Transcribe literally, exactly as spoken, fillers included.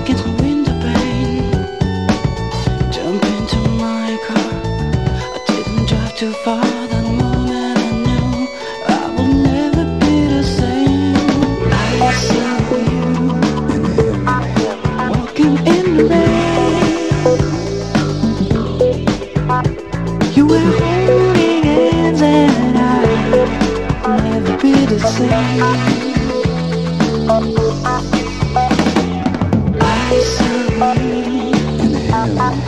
against the window pane. Jump into my car. I didn't drive too far. That moment I knew I will never be the same. I saw you walking in the rain. You were holding hands and I'll never be the same. I saw you in heaven.